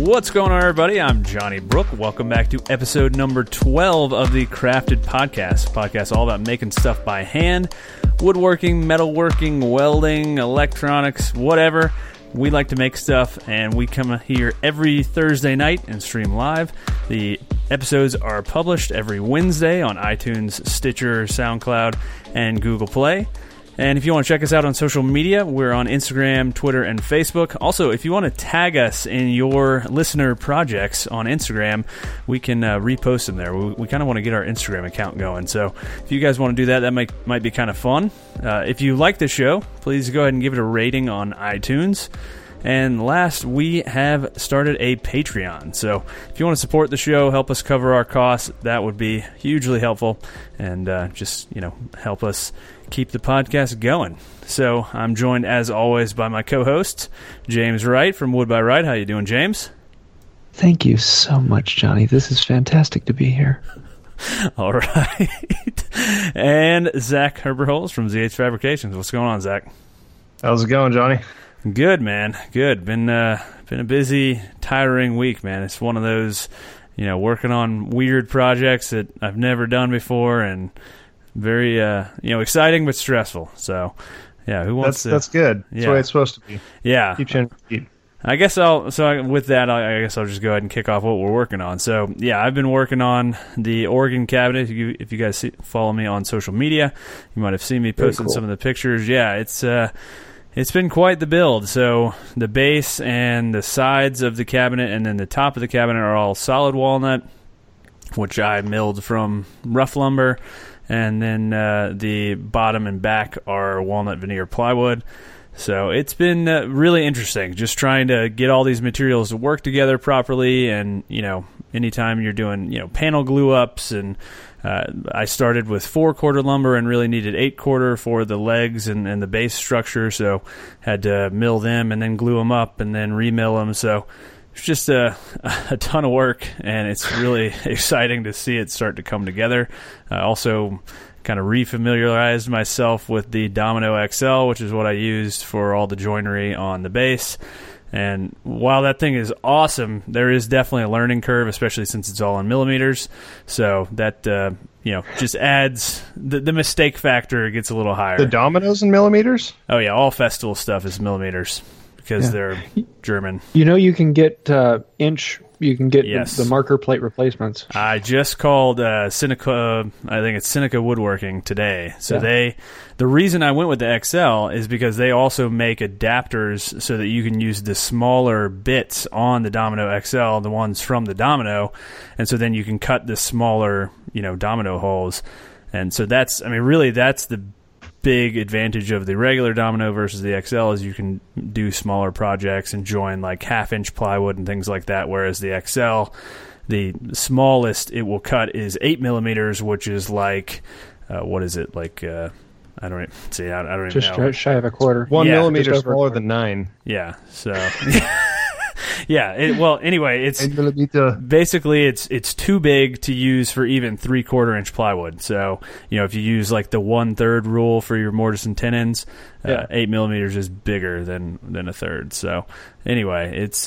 What's going on, everybody? I'm Johnny Brook. Welcome back to episode number 12 of the Crafted Podcast all about making stuff by hand, woodworking, metalworking, welding, electronics, whatever. We like to make stuff, and we come here every Thursday night and stream live. The episodes are published every Wednesday on iTunes, Stitcher, SoundCloud, and Google Play. And if you want to check us out on social media, we're on Instagram, Twitter, and Facebook. Also, if you want to tag us in your listener projects on Instagram, we can repost them there. We kind of want to get our Instagram account going. So if you guys want to do that, that might be kind of fun. If you like the show, please go ahead and give it a rating on iTunes. And last, we have started a Patreon. So if you want to support the show, help us cover our costs, that would be hugely helpful. And just, help us keep the podcast going. So I'm joined, as always, by my co-host, James Wright from Wood by Wright. How you doing, James? Thank you so much, Johnny. This is fantastic to be here. All right. And Zach Herberholz from ZH Fabrications. What's going on, Zach? How's it going, Johnny? Good, man. Good. Been a busy, tiring week, man. It's one of those, working on weird projects that I've never done before, and very, exciting but stressful. So, yeah, who wants to? That's good. That's the way it's supposed to be. Yeah. Keep changing. I guess I'll just go ahead and kick off what we're working on. So, yeah, I've been working on the Oregon cabinet. If you guys follow me on social media, you might have seen me posting some of the pictures. Yeah, it's been quite the build. So the base and the sides of the cabinet and then the top of the cabinet are all solid walnut, which I milled from rough lumber. And then the bottom and back are walnut veneer plywood. So it's been really interesting just trying to get all these materials to work together properly. And, anytime you're doing, panel glue ups, and I started with 4-quarter lumber and really needed 8-quarter for the legs and the base structure. So had to mill them and then glue them up and then remill them. So it's just a ton of work, and it's really exciting to see it start to come together. Also kind of refamiliarized myself with the Domino XL, which is what I used for all the joinery on the base. And while that thing is awesome, there is definitely a learning curve, especially since it's all in millimeters. So that, just adds the mistake factor gets a little higher. The Dominoes in millimeters? Oh, yeah. All Festool stuff is millimeters because they're German. You can get inch. You can get yes. the marker plate replacements. I just called Seneca, I think it's Seneca Woodworking today. So the reason I went with the XL is because they also make adapters so that you can use the smaller bits on the Domino XL, the ones from the Domino, and so then you can cut the smaller, Domino holes. And so that's the big advantage of the regular Domino versus the XL is you can do smaller projects and join like 1/2-inch plywood and things like that, whereas the XL, the smallest it will cut is 8 millimeters, which is like what is it, like I don't even know. Just shy of a quarter. 1 millimeter smaller than 9. Yeah, so yeah. Anyway, it's 8 millimeter. Basically it's too big to use for even 3/4-inch plywood. So if you use like the 1/3 rule for your mortise and tenons, 8 millimeters is bigger than 1/3. So anyway, it's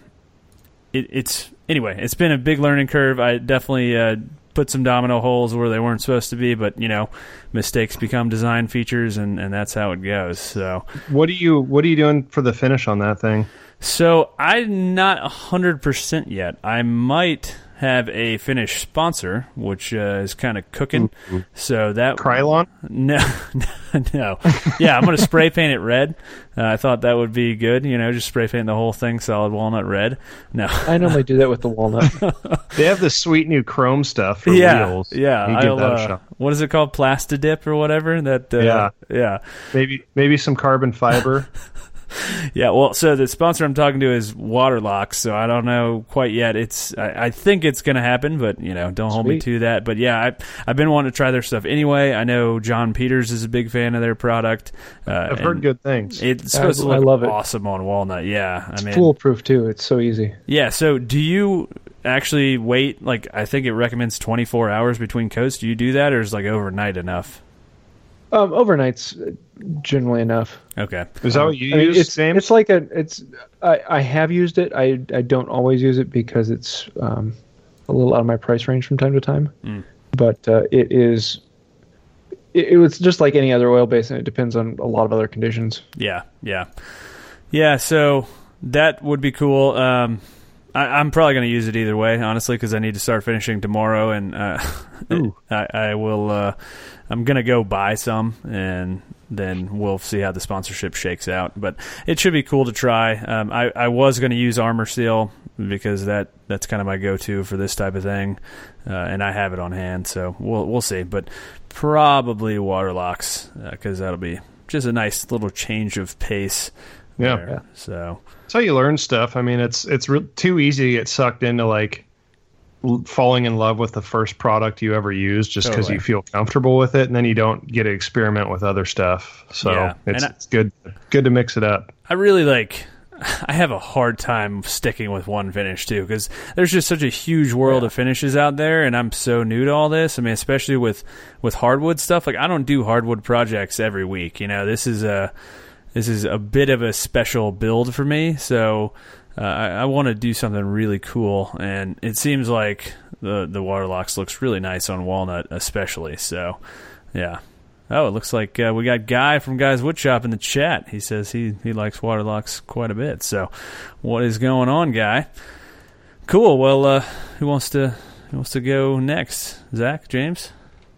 been a big learning curve. I definitely put some domino holes where they weren't supposed to be, but mistakes become design features, and that's how it goes. So what are you doing for the finish on that thing? So I'm not 100% yet. I might have a Finnish sponsor, which is kind of cooking. Ooh. So that Krylon? No. Yeah, I'm going to spray paint it red. I thought that would be good. Just spray paint the whole thing solid walnut red. No, I normally do that with the walnut. They have this sweet new chrome stuff for wheels. Yeah, you give that a shot. What is it called? Plastidip or whatever. That. Yeah. Maybe some carbon fiber. Yeah, well, so the sponsor I'm talking to is Waterlocks, so I don't know quite yet. I think it's going to happen, but don't hold me to that. But yeah, I've been wanting to try their stuff anyway. I know John Peters is a big fan of their product. I've heard good things. It's supposed to look love it. Awesome on walnut. Yeah, it's foolproof too. It's so easy. Yeah. So do you actually wait? Like I think it recommends 24 hours between coats. Do you do that, or is like overnight enough? Overnight's generally enough. Okay. Is that what you use, James? It's like I have used it. I don't always use it because it's a little out of my price range from time to time. But it was just like any other oil base, and it depends on a lot of other conditions. Yeah. So that would be cool. I'm probably going to use it either way, honestly, because I need to start finishing tomorrow, and I will. I'm going to go buy some, and then we'll see how the sponsorship shakes out. But it should be cool to try. I was going to use Armor Seal because that's kind of my go-to for this type of thing, and I have it on hand, so we'll see. But probably Waterlocks because that'll be just a nice little change of pace. Yeah. So that's how you learn stuff. I mean, it's too easy to get sucked into like falling in love with the first product you ever use just because you feel comfortable with it, and then you don't get to experiment with other stuff. So it's good to mix it up. I really I have a hard time sticking with one finish too, because there's just such a huge world of finishes out there, and I'm so new to all this. I mean, especially with hardwood stuff. Like, I don't do hardwood projects every week. This is a bit of a special build for me, so I want to do something really cool, and it seems like the Waterlocks looks really nice on walnut especially, so yeah. Oh, it looks like we got Guy from Guy's Woodshop in the chat. He says he likes Waterlocks quite a bit, so what is going on, Guy? Cool, well, who wants to go next? Zach, James?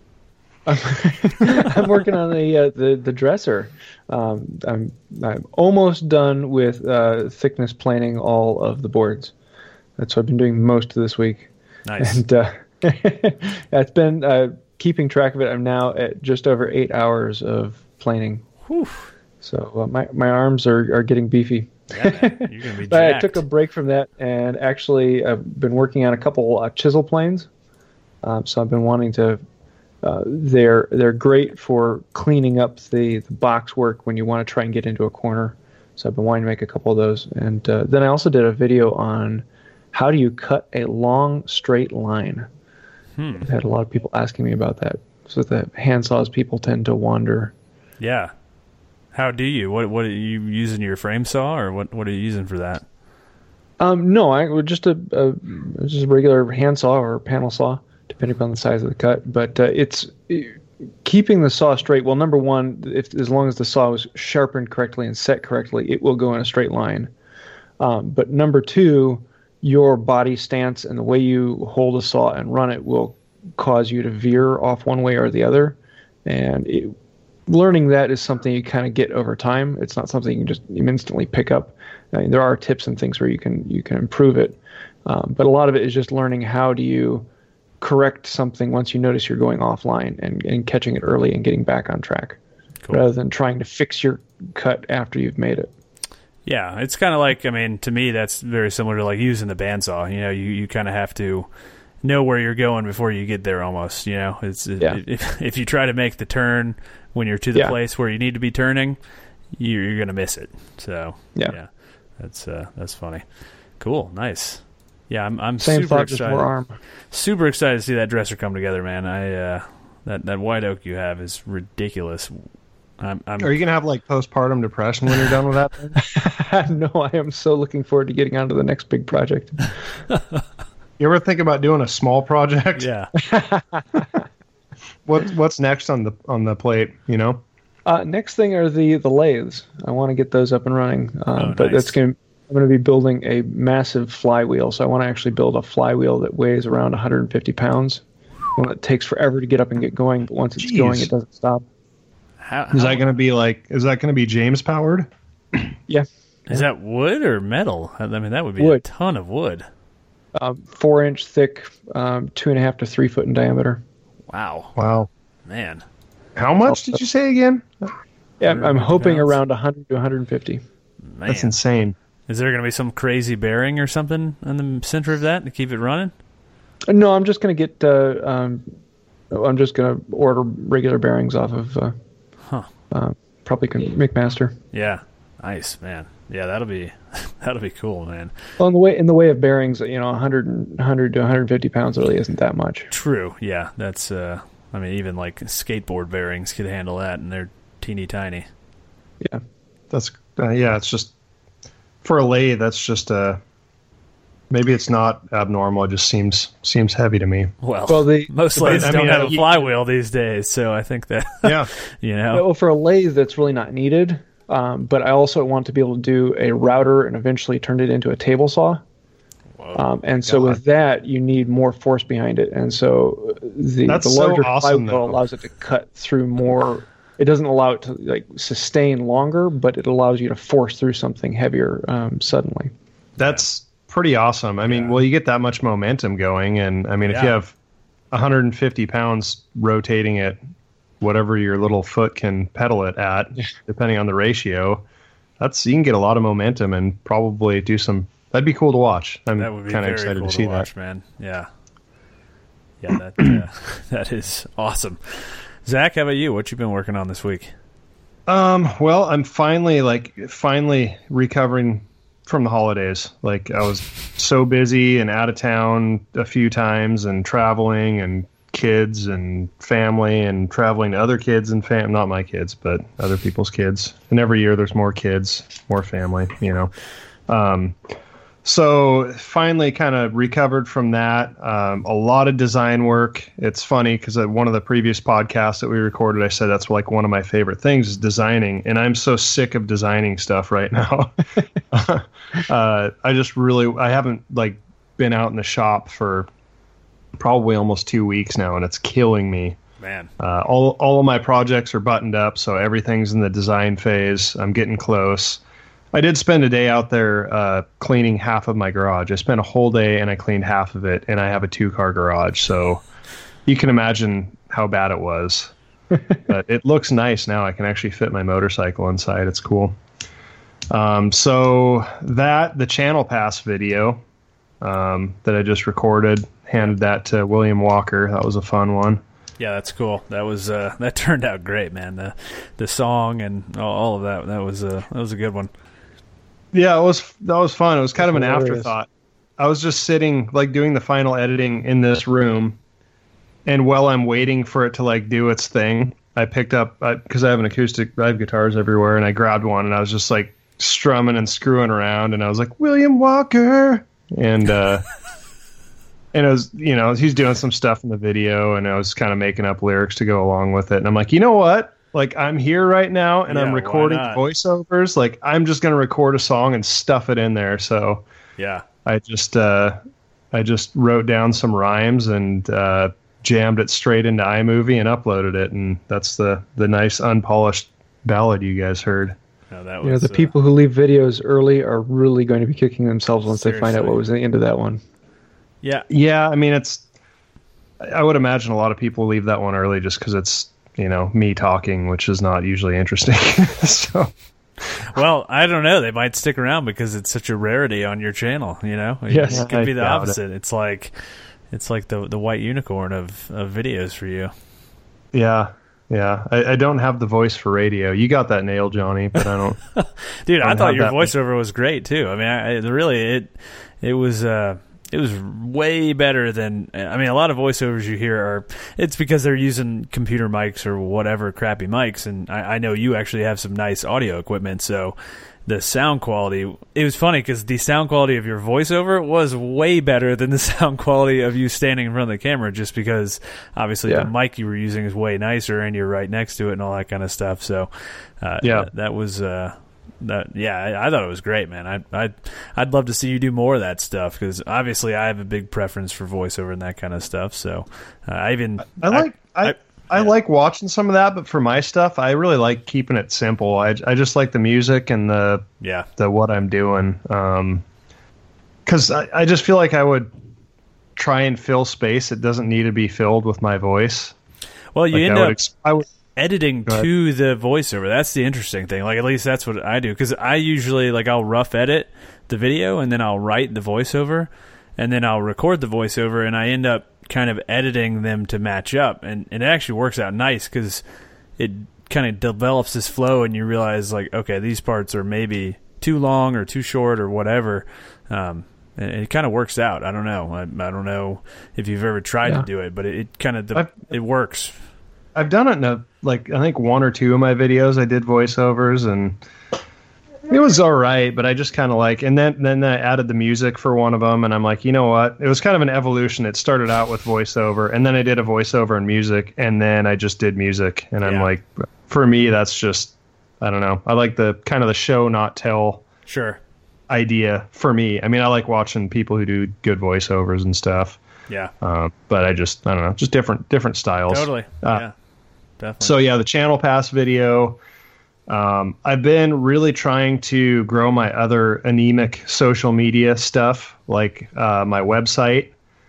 I'm working on the dresser. I'm almost done with thickness planing all of the boards. That's what I've been doing most of this week. Nice. And it's been keeping track of it. I'm now at just over 8 hours of planing. Whew. So my arms are getting beefy. Yeah, man. You're gonna be But jacked. I took a break from that, and actually I've been working on a couple chisel planes. So I've been wanting to. They're great for cleaning up the box work when you want to try and get into a corner. So I've been wanting to make a couple of those. And then I also did a video on how do you cut a long straight line. I've had a lot of people asking me about that. So the handsaws people tend to wander. Yeah. How do you? What are you using, your frame saw, or what are you using for that? No, I was just a regular handsaw or panel saw, depending upon the size of the cut. But it's keeping the saw straight. Well, number one, as long as the saw was sharpened correctly and set correctly, it will go in a straight line. But number two, your body stance and the way you hold a saw and run it will cause you to veer off one way or the other. And learning that is something you kind of get over time. It's not something you instantly pick up. I mean, there are tips and things where you can improve it. But a lot of it is just learning how do you correct something once you notice you're going offline and catching it early and getting back on track, rather than trying to fix your cut after you've made it. Yeah, it's kind of like, I mean, to me, that's very similar to like using the bandsaw. You kind of have to know where you're going before you get there almost, if you try to make the turn when you're to the place where you need to be turning, you're going to miss it. So, yeah, that's funny. Cool, nice. Yeah, I'm Same super thought, excited. just more arm. Super excited to see that dresser come together, man. That white oak you have is ridiculous. Are you gonna have like postpartum depression when you're done with that thing? No, I am so looking forward to getting on to the next big project. You ever think about doing a small project? Yeah. What's next on the plate? Next thing are the lathes. I want to get those up and running. But nice. I'm going to be building a massive flywheel. So I want to actually build a flywheel that weighs around 150 pounds. One that takes forever to get up and get going, but once it's going, it doesn't stop. Is that going to be James powered? Yeah. Is that wood or metal? I mean, that would be wood. A ton of wood. 4-inch thick, 2.5 to 3 foot in diameter. Wow, man. How much did you say again? Yeah, I'm hoping around 100 to 150. Man. That's insane. Is there going to be some crazy bearing or something in the center of that to keep it running? No, I'm just going to get. I'm just going to order regular bearings off of. Probably McMaster. Yeah, nice, man. Yeah, that'll be cool, man. Well, in the way of bearings, 100 to 150 pounds really isn't that much. True. Yeah, that's I mean, even like skateboard bearings could handle that, and they're teeny tiny. Yeah, that's it's just for a lathe. That's just maybe it's not abnormal. It just seems heavy to me. Well most lathes don't have a flywheel these days, so I think that Well, for a lathe, that's really not needed. But I also want to be able to do a router and eventually turn it into a table saw. So with that, you need more force behind it. And so the larger flywheel allows it to cut through more. It doesn't allow it to like sustain longer, but it allows you to force through something heavier suddenly. That's pretty awesome. I mean, you get that much momentum going. And I mean, if you have 150 pounds rotating at whatever your little foot can pedal it at, depending on the ratio, you can get a lot of momentum and probably do some. That'd be cool to watch. I'm kind of excited cool to see watch, that, man. Yeah, that is awesome. Zach, how about you? What you been working on this week? Well, I'm finally recovering from the holidays. Like, I was so busy and out of town a few times and traveling and kids and family and traveling to other kids and not my kids, but other people's kids. And every year there's more kids, more family, So finally kind of recovered from that. A lot of design work. It's funny because at one of the previous podcasts that we recorded, I said that's like one of my favorite things is designing. And I'm so sick of designing stuff right now. I haven't like been out in the shop for probably almost 2 weeks now, and it's killing me. Man. All of my projects are buttoned up, so everything's in the design phase. I'm getting close. I did spend a day out there cleaning half of my garage. I spent a whole day and I cleaned half of it, and I have a 2-car garage, so you can imagine how bad it was. But it looks nice now. I can actually fit my motorcycle inside. It's cool. So the Channel Pass video that I just recorded, handed that to William Walker. That was a fun one. Yeah, that's cool. That was that turned out great, man. The song and all of that. That was a good one. Yeah, that was fun. It was kind of an afterthought. I was just sitting, like, doing the final editing in this room, and while I'm waiting for it to like do its thing, I picked up because I have guitars everywhere, and I grabbed one, and I was just like strumming and screwing around, and I was like, William Walker, and and it was, he's doing some stuff in the video, and I was kind of making up lyrics to go along with it, and I'm like, you know what? Like, I'm here right now, and I'm recording voiceovers. Like, I'm just going to record a song and stuff it in there. So, yeah, I just wrote down some rhymes and jammed it straight into iMovie and uploaded it, and that's the nice unpolished ballad you guys heard. No, the people who leave videos early are really going to be kicking themselves once they find out what was the end of that one. Yeah. I mean, I would imagine a lot of people leave that one early just because it's, me talking, which is not usually interesting. So, well, I don't know. They might stick around because it's such a rarity on your channel. Yes, it could be the opposite. It's like the white unicorn of videos for you. Yeah. I don't have the voice for radio. You got that nailed, Johnny, but I don't. Dude, I thought your voiceover was great too. I mean, it was way better than, a lot of voiceovers you hear it's because they're using computer mics or whatever crappy mics, and I know you actually have some nice audio equipment, so the sound quality, it was funny because the sound quality of your voiceover was way better than the sound quality of you standing in front of the camera, just because obviously the mic you were using is way nicer and you're right next to it and all that kind of stuff. So that was I thought it was great, man. I'd love to see you do more of that stuff, because obviously I have a big preference for voiceover and that kind of stuff. So I like watching some of that, but for my stuff, I really like keeping it simple. I just like the music and the what I'm doing, because I just feel like I would try and fill space that doesn't need to be filled with my voice. Well, you end up editing to the voiceover. That's the interesting thing. Like, at least that's what I do, because I usually, like, I'll rough edit the video and then I'll write the voiceover and then I'll record the voiceover, and I end up kind of editing them to match up, and it actually works out nice because it kind of develops this flow, and you realize, like, okay, these parts are maybe too long or too short or whatever, And it kind of works out. I don't know. I don't know if you've ever tried to do it, but it kind of it works. I've done it in I think 1 or 2 of my videos. I did voiceovers, and it was all right, but I just kind of and then I added the music for one of them, and I'm like, you know what? It was kind of an evolution. It started out with voiceover, and then I did a voiceover and music, and then I just did music, and I'm like, for me, that's just, I don't know. I like the kind of the show, not tell. Sure. Idea for me. I mean, I like watching people who do good voiceovers and stuff. Yeah. But I don't know, just different styles. Totally. Yeah. Definitely. So yeah, the Channel Pass video. I've been really trying to grow my other anemic social media stuff, like my website,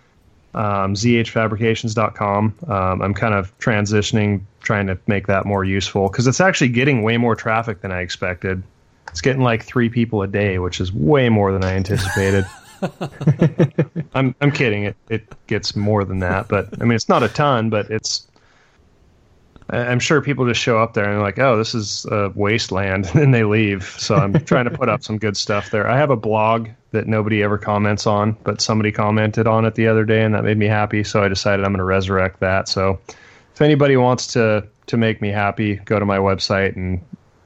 zhfabrications.com. I'm kind of transitioning, trying to make that more useful because it's actually getting way more traffic than I expected. It's getting like 3 people a day, which is way more than I anticipated. I'm kidding. It gets more than that, but I mean, it's not a ton, but I'm sure people just show up there and they're like, oh, this is a wasteland, and then they leave. So I'm trying to put up some good stuff there. I have a blog that nobody ever comments on, but somebody commented on it the other day, and that made me happy. So I decided I'm going to resurrect that. So if anybody wants to make me happy, go to my website and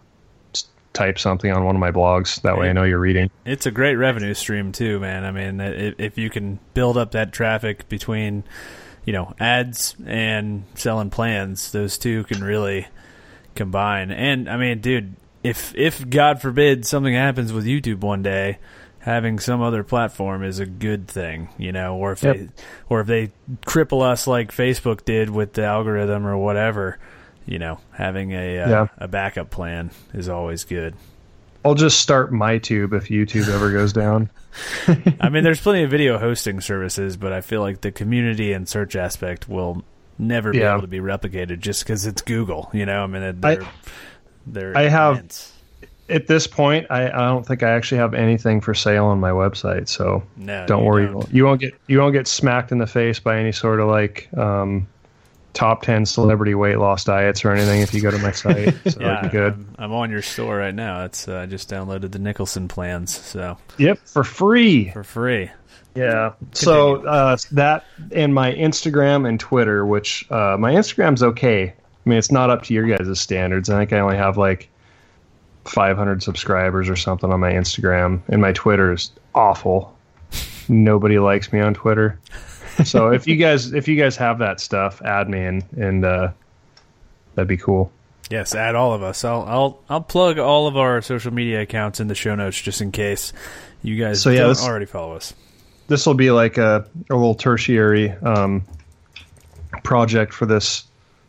type something on one of my blogs. That way I know you're reading. It's a great revenue stream too, man. I mean, if you can build up that traffic between, ads and selling plans, those two can really combine. And I mean, dude, if God forbid something happens with YouTube one day, having some other platform is a good thing, or if they cripple us like Facebook did with the algorithm or whatever, having a backup plan is always good. I'll just start MyTube if YouTube ever goes down. I mean, there's plenty of video hosting services, but I feel like the community and search aspect will never be able to be replicated just because it's Google. I mean, they're immense. At this point, I don't think I actually have anything for sale on my website, so don't worry. You won't get smacked in the face by any sort of top 10 celebrity weight loss diets or anything if you go to my site. So it'd be good. I'm on your store right now. It's I just downloaded the Nicholson plans. So yep, for free. Yeah. So that and my Instagram and Twitter, which my Instagram's okay. I mean, it's not up to your guys' standards. I think I only have 500 subscribers or something on my Instagram, and my Twitter is awful. Nobody likes me on Twitter. So if you guys have that stuff, add me and that'd be cool. Yes, add all of us. I'll plug all of our social media accounts in the show notes just in case you guys don't already follow us. This will be like a little tertiary project for this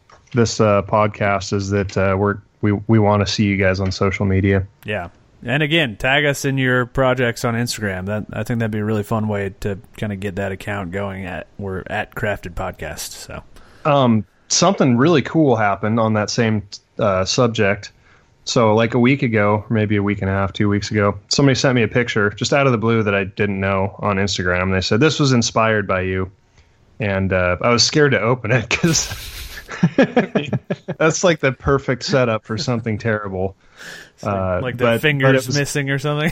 podcast. Is that we want to see you guys on social media. Yeah. And again, tag us in your projects on Instagram. I think that'd be a really fun way to kind of get that account going. We're at Crafted Podcast. So, something really cool happened on that same subject. So, like a week ago, or maybe a week and a half, 2 weeks ago, somebody sent me a picture just out of the blue that I didn't know on Instagram. And they said this was inspired by you, and I was scared to open it because that's like the perfect setup for something terrible. Like the fingers missing or something.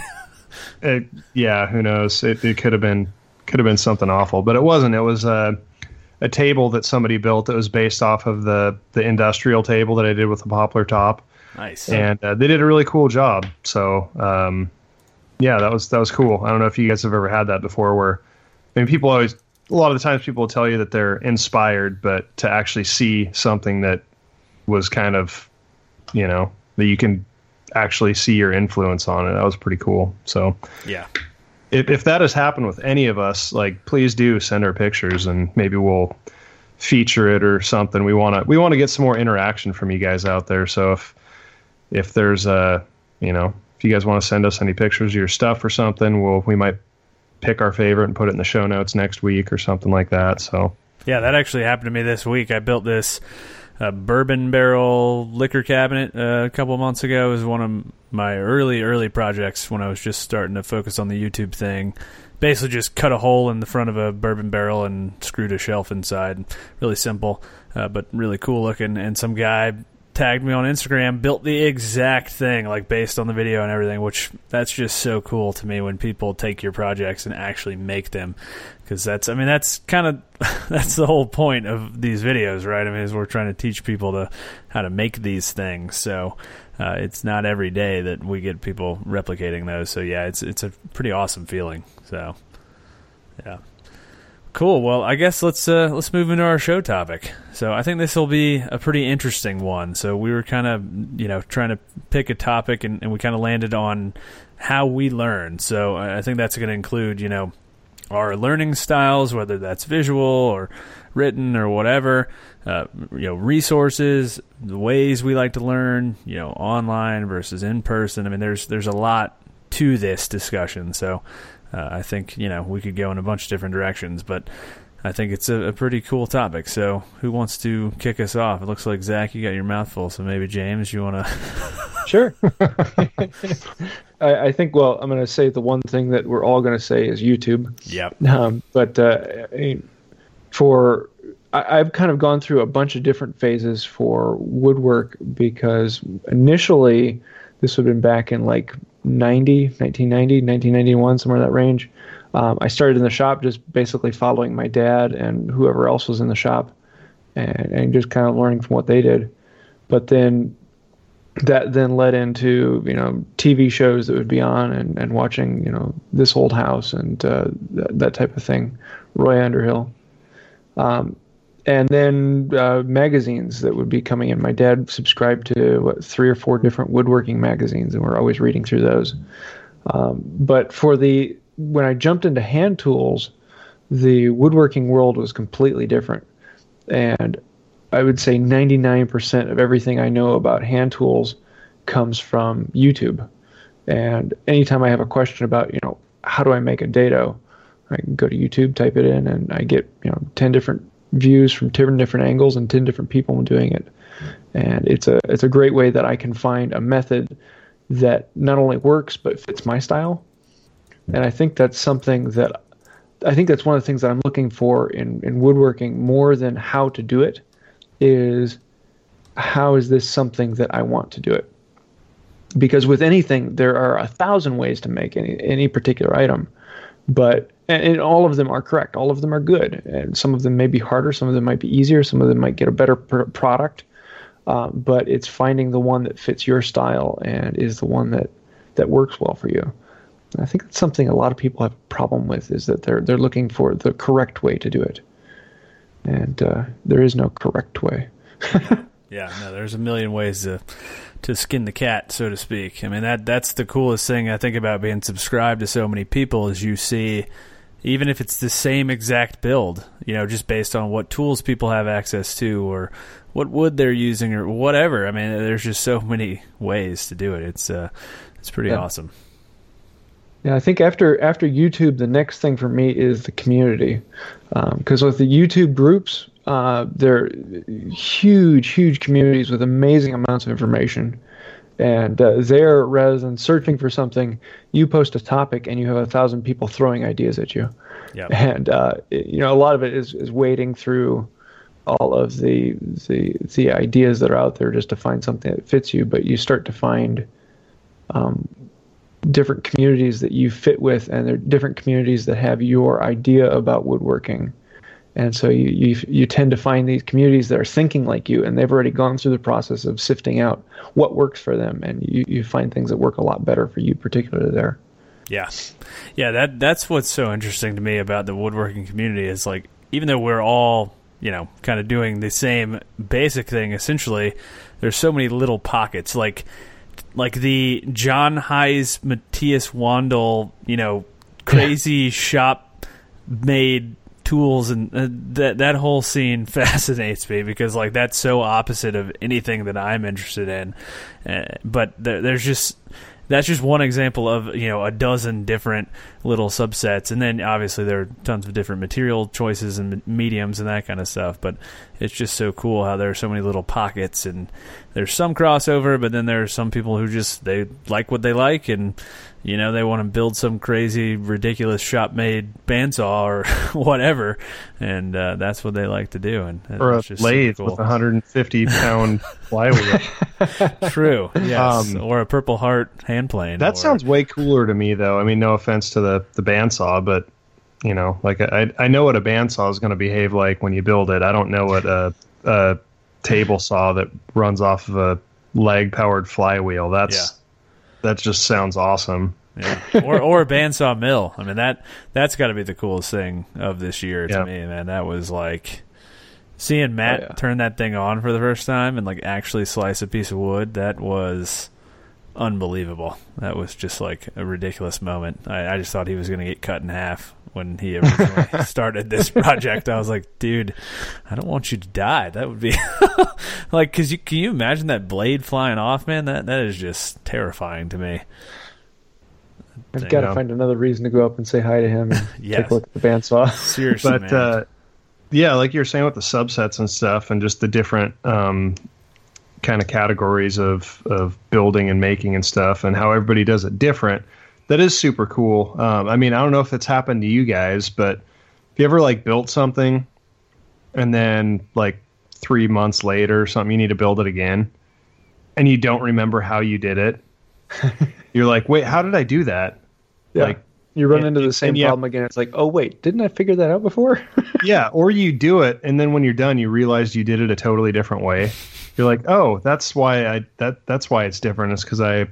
Who knows? It could have been something awful, but it wasn't. It was a table that somebody built that was based off of the industrial table that I did with the poplar top. Nice. And they did a really cool job. So that was cool. I don't know if you guys have ever had that before. Where a lot of the times people will tell you that they're inspired, but to actually see something that was kind of, that you can actually see your influence on it. That was pretty cool. So yeah, if that has happened with any of us, please do send our pictures and maybe we'll feature it or something. We want to get some more interaction from you guys out there. So if there's if you guys want to send us any pictures of your stuff or something, we might pick our favorite and put it in the show notes next week or something like that. So yeah, that actually happened to me this week. I built this bourbon barrel liquor cabinet a couple of months ago. It was one of my early projects when I was just starting to focus on the YouTube thing. Basically just cut a hole in the front of a bourbon barrel and screwed a shelf inside. Really simple, but really cool looking. And some guy tagged me on Instagram, built the exact thing, like based on the video and everything, which that's just so cool to me when people take your projects and actually make them. Because that's kind of, that's the whole point of these videos, right? I mean, is we're trying to teach people how to make these things. So it's not every day that we get people replicating those. So yeah, it's a pretty awesome feeling. So yeah. Cool. Well, I guess let's move into our show topic. So I think this will be a pretty interesting one. So we were kind of, trying to pick a topic, and we kind of landed on how we learn. So I think that's going to include, our learning styles, whether that's visual or written or whatever, resources, the ways we like to learn, online versus in person. I mean, there's a lot to this discussion. So I think, we could go in a bunch of different directions, but I think it's a pretty cool topic. So who wants to kick us off? It looks like, Zach, you got your mouth full. So maybe, James, you want to... Sure. I think, well, I'm going to say the one thing that we're all going to say is YouTube. Yep. But I've kind of gone through a bunch of different phases for woodwork, because initially this would have been back in like 1991, somewhere in that range. I started in the shop just basically following my dad and whoever else was in the shop and just kind of learning from what they did. But then that then led into, TV shows that would be on and watching, This Old House and that type of thing, Roy Underhill. And then magazines that would be coming in. My dad subscribed to 3 or 4 different woodworking magazines, and we're always reading through those. But when I jumped into hand tools, the woodworking world was completely different. And I would say 99% of everything I know about hand tools comes from YouTube. And anytime I have a question about, how do I make a dado, I can go to YouTube, type it in, and I get, 10 different views from 10 different angles and 10 different people doing it. And it's a great way that I can find a method that not only works but fits my style. And I think that's something that that's one of the things that I'm looking for in woodworking more than how to do it, is how is this something that I want to do it? Because with anything, there are 1,000 ways to make any particular item, but and all of them are correct. All of them are good, and some of them may be harder, some of them might be easier, some of them might get a better product. But it's finding the one that fits your style and is the one that works well for you. And I think that's something a lot of people have a problem with, is that they're looking for the correct way to do it. And there is no correct way. Yeah, no, there's a million ways to skin the cat, so to speak. I mean, that's the coolest thing I think about being subscribed to so many people, is you see, even if it's the same exact build, just based on what tools people have access to or what wood they're using or whatever. I mean, there's just so many ways to do it. It's pretty awesome. Yeah, I think after YouTube, the next thing for me is the community, because with the YouTube groups, they're huge communities with amazing amounts of information, and there, rather than searching for something, you post a topic and you have 1,000 people throwing ideas at you. Yep. And a lot of it is wading through all of the ideas that are out there just to find something that fits you, but you start to find different communities that you fit with, and there are different communities that have your idea about woodworking. And so you tend to find these communities that are thinking like you, and they've already gone through the process of sifting out what works for them, and you find things that work a lot better for you, particularly there. Yeah. That's what's so interesting to me about the woodworking community, is like, even though we're all, kind of doing the same basic thing, essentially, there's so many little pockets, like the John Hayes, Matthias Wandel, crazy shop made tools, and that whole scene fascinates me, because like that's so opposite of anything that I'm interested in. But that's just one example of a dozen different little subsets, and then obviously there are tons of different material choices and mediums and that kind of stuff. But it's just so cool how there are so many little pockets, and there's some crossover, but then there are some people who they like what they like, and they want to build some crazy, ridiculous shop-made bandsaw or whatever, and that's what they like to do. And or a lathe with a 150-pound flywheel. True, yes. Or a Purple Heart hand plane. That sounds way cooler to me, though. I mean, no offense to the bandsaw, but, like I know what a bandsaw is going to behave like when you build it. I don't know what a table saw that runs off of a lag-powered flywheel. That just sounds awesome. Yeah. Or a bandsaw mill. I mean, that's got to be the coolest thing of this year to me, man. That was like seeing Matt turn that thing on for the first time and like actually slice a piece of wood. That was unbelievable. That was just like a ridiculous moment. I just thought he was going to get cut in half when he originally started this project. I was like, dude, I don't want you to die. That would be like, can you imagine that blade flying off, man? That is just terrifying to me. I've got to find another reason to go up and say hi to him and take a look at the bandsaw. Seriously, but like you're saying with the subsets and stuff, and just the different kind of categories of building and making and stuff, and how everybody does it different. That is super cool. I mean, I don't know if it's happened to you guys, but if you ever like built something and then like 3 months later or something, you need to build it again and you don't remember how you did it. You're like, wait, how did I do that? Yeah. Like you run into the same problem again. It's like, oh wait, didn't I figure that out before? Yeah. Or you do it. And then when you're done, you realize you did it a totally different way. You're like, oh, that's why that's why it's different. It's because I,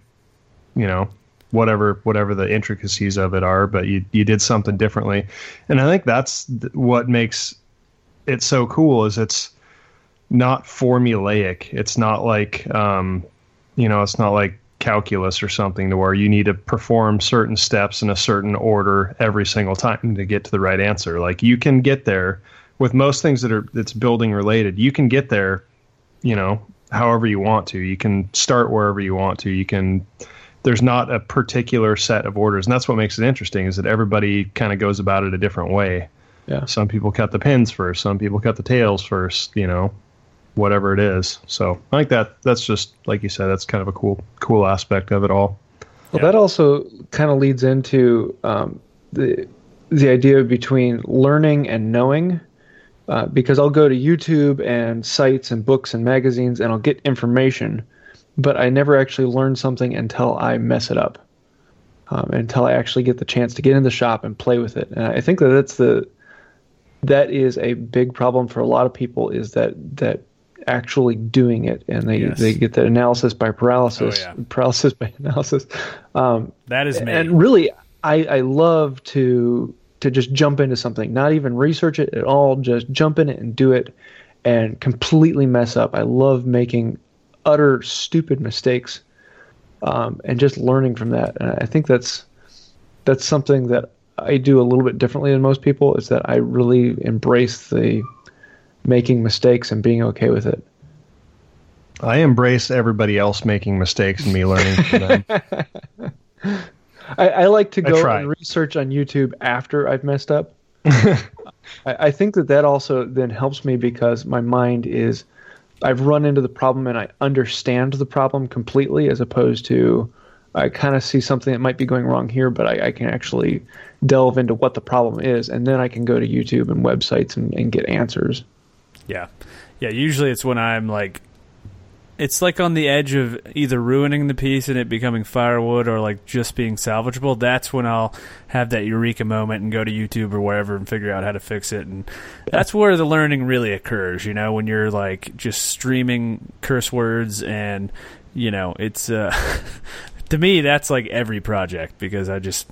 whatever the intricacies of it are, but you did something differently. And I think that's what makes it so cool is it's not formulaic. It's not like, it's not like calculus or something to where you need to perform certain steps in a certain order every single time to get to the right answer. Like you can get there with most things that's building related. You can get there, however you want to. You can start wherever you want to. There's not a particular set of orders. And that's what makes it interesting is that everybody kind of goes about it a different way. Yeah. Some people cut the pins first. Some people cut the tails first, whatever it is. So I think that's just, like you said, that's kind of a cool aspect of it all. Well, that also kind of leads into the idea between learning and knowing, because I'll go to YouTube and sites and books and magazines and I'll get information, but I never actually learn something until I mess it up, until I actually get the chance to get in the shop and play with it. And I think that is a big problem for a lot of people is that actually doing it, and they get that analysis by paralysis, paralysis by analysis. That is me. And really, I love to just jump into something, not even research it at all, just jump in it and do it and completely mess up. I love making utter stupid mistakes and just learning from that. And I think that's something that I do a little bit differently than most people, is that I really embrace the making mistakes and being okay with it. I embrace everybody else making mistakes and me learning from them. I like to go and research on YouTube after I've messed up. I think that also then helps me because my mind is, I've run into the problem and I understand the problem completely, as opposed to I kind of see something that might be going wrong here, but I can actually delve into what the problem is, and then I can go to YouTube and websites and get answers. Yeah. Usually it's when I'm like, it's like on the edge of either ruining the piece and it becoming firewood or like just being salvageable. That's when I'll have that eureka moment and go to YouTube or wherever and figure out how to fix it. And that's where the learning really occurs, when you're like just streaming curse words and, it's, to me, that's like every project, because I just,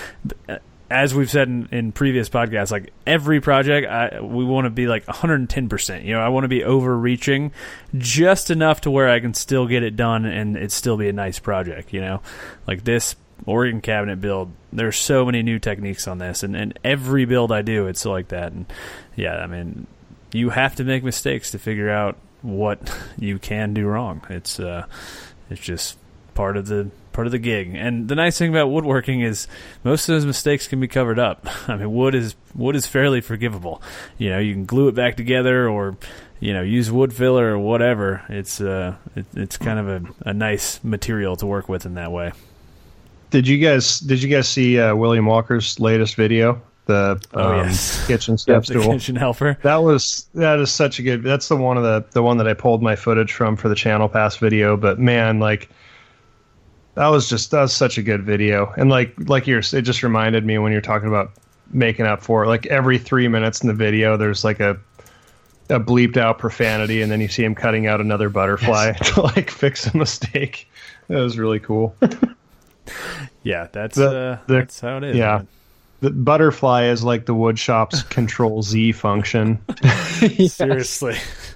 as we've said in previous podcasts, like every project, we want to be like 110%. I want to be overreaching just enough to where I can still get it done and it still be a nice project. Like this organ cabinet build, there's so many new techniques on this, and every build I do, it's like that. And yeah, I mean, you have to make mistakes to figure out what you can do wrong. It's just part of the gig. And the nice thing about woodworking is most of those mistakes can be covered up. I mean, wood is fairly forgivable. You can glue it back together or use wood filler or whatever. It's kind of a nice material to work with in that way. Did you guys see William Walker's latest video? The kitchen step stool, the kitchen helper. That is such a good. That's the one that I pulled my footage from for the Channel Pass video. But man, like that was such a good video. And like it just reminded me when you're talking about making up for it. Like every 3 minutes in the video, there's like a bleeped out profanity, and then you see him cutting out another butterfly to like fix a mistake. That was really cool. Yeah, that's how it is. Yeah. Man. The butterfly is like the wood shop's Control Z function. Yes. Seriously.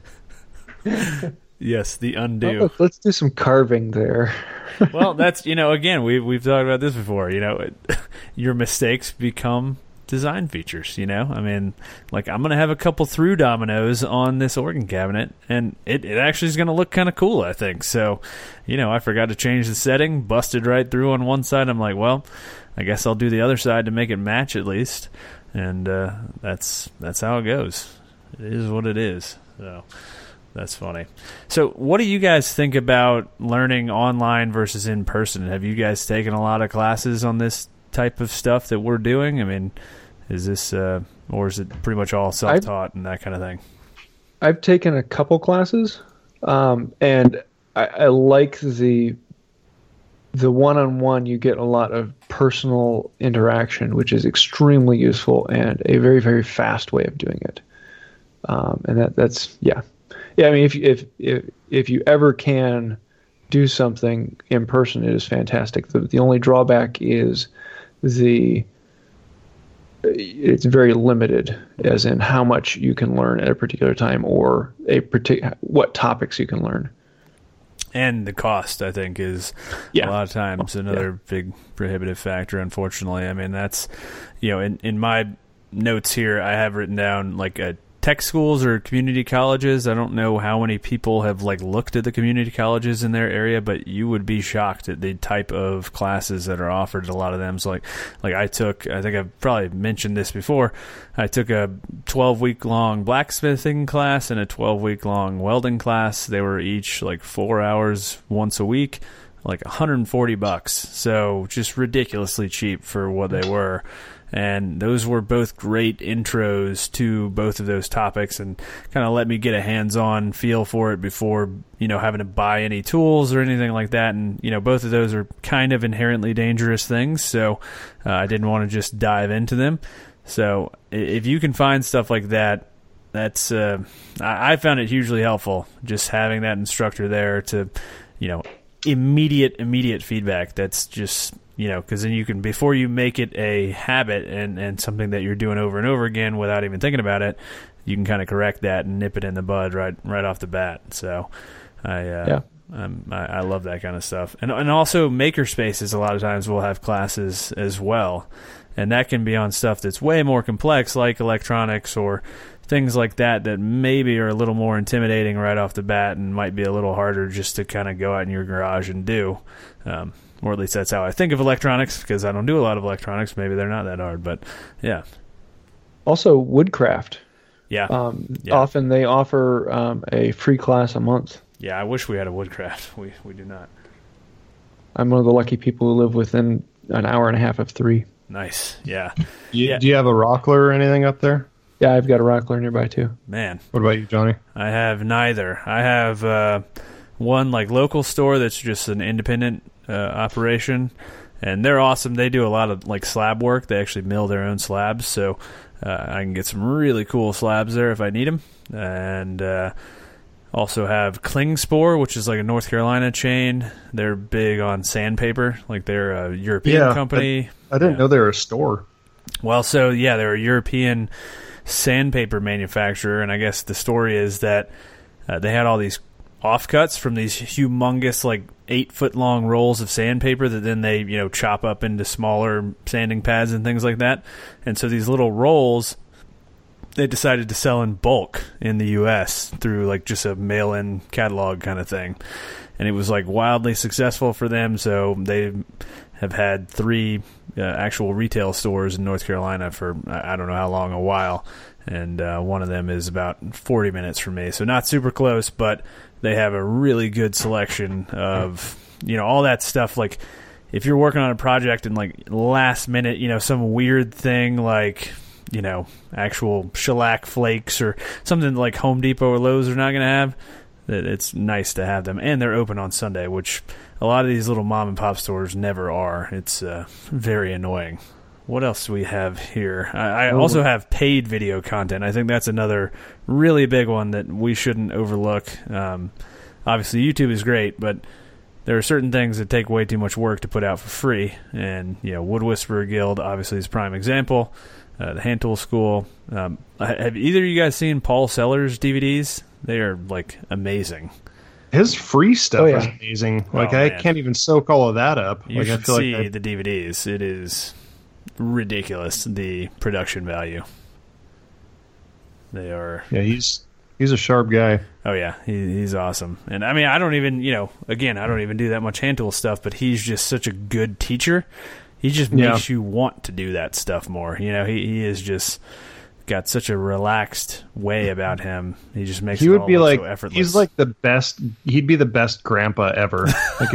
Yes, the undo. Well, let's do some carving there. Well, that's, again, we've talked about this before. Your mistakes become design features. I mean, like I'm gonna have a couple through dominoes on this organ cabinet, and it actually is gonna look kind of cool, I think. So, I forgot to change the setting, busted right through on one side. I'm like, well, I guess I'll do the other side to make it match at least, and that's how it goes. It is what it is. So that's funny. So what do you guys think about learning online versus in person? Have you guys taken a lot of classes on this type of stuff that we're doing? I mean, is this or is it pretty much all self-taught and that kind of thing? I've taken a couple classes, and I like the one-on-one. You get a lot of personal interaction, which is extremely useful and a very, very fast way of doing it. And that's yeah. I mean, if you ever can do something in person, it is fantastic. The only drawback is it's very limited, as in how much you can learn at a particular time or what topics you can learn. And the cost, I think, is a lot of times another big prohibitive factor, unfortunately. I mean, that's, in my notes here, I have written down like tech schools or community colleges. I don't know how many people have like looked at the community colleges in their area, but you would be shocked at the type of classes that are offered at a lot of them. So like I think I've probably mentioned this before. I took a 12-week long blacksmithing class and a 12-week long welding class. They were each like 4 hours once a week, like $140. So just ridiculously cheap for what they were. And those were both great intros to both of those topics and kind of let me get a hands-on feel for it before, having to buy any tools or anything like that. And, both of those are kind of inherently dangerous things. So I didn't want to just dive into them. So if you can find stuff like that, that's I found it hugely helpful just having that instructor there to, immediate feedback. That's just... because then you can, before you make it a habit and something that you're doing over and over again without even thinking about it, you can kind of correct that and nip it in the bud right off the bat. So I love that kind of stuff. And also makerspaces a lot of times will have classes as well. And that can be on stuff that's way more complex, like electronics or things like that maybe are a little more intimidating right off the bat and might be a little harder just to kind of go out in your garage and do. Or at least that's how I think of electronics, because I don't do a lot of electronics. Maybe they're not that hard, but yeah. Also, Woodcraft. Yeah. Often they offer a free class a month. Yeah, I wish we had a Woodcraft. We do not. I'm one of the lucky people who live within an hour and a half of 3. Nice. Yeah. Do you have a Rockler or anything up there? Yeah, I've got a Rockler nearby too. Man. What about you, Johnny? I have neither. I have one like local store that's just an independent operation, and they're awesome. They do a lot of like slab work. They actually mill their own slabs, so I can get some really cool slabs there if I need them. And also have Klingspor, which is like a North Carolina chain. They're big on sandpaper, like they're a European company. I didn't know they were a store. Well, so yeah, they're a European sandpaper manufacturer, and I guess the story is that they had all these offcuts from these humongous, like 8-foot long rolls of sandpaper that then they, chop up into smaller sanding pads and things like that. And so these little rolls, they decided to sell in bulk in the U.S. through like just a mail-in catalog kind of thing. And it was like wildly successful for them. So they have had 3 actual retail stores in North Carolina for I don't know how long, a while. And one of them is about 40 minutes from me. So not super close, but they have a really good selection of, all that stuff. Like if you're working on a project and like last minute, some weird thing like, actual shellac flakes or something like Home Depot or Lowe's are not going to have, it's nice to have them. And they're open on Sunday, which a lot of these little mom and pop stores never are. It's very annoying. What else do we have here? I also have paid video content. I think that's another really big one that we shouldn't overlook. Obviously, YouTube is great, but there are certain things that take way too much work to put out for free. And, Wood Whisperer Guild obviously is a prime example. The Hand Tool School. Have either of you guys seen Paul Sellers' DVDs? They are, like, amazing. His free stuff is amazing. Like, I can't even soak all of that up. You should see the DVDs. It is ridiculous, the production value. They are... Yeah, he's a sharp guy. Oh, yeah. He's awesome. And, I mean, I don't even, again, I don't even do that much hand tool stuff, but he's just such a good teacher. He just makes you want to do that stuff more. He is just got such a relaxed way about him. He just makes it all look so effortless. He's like the best. He'd be the best grandpa ever.